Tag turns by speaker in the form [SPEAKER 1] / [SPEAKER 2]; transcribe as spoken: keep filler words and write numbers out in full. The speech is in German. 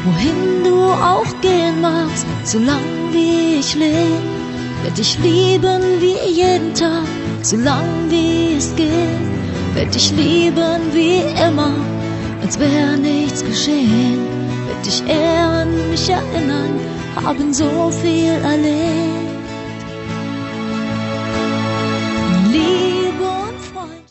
[SPEAKER 1] wohin du auch gehen magst, solang wie ich lebe, werd ich lieben wie jeden Tag, solang wie es geht, werd ich lieben wie immer, als wär nichts geschehen, werd ich eher an mich erinnern, haben so viel erlebt.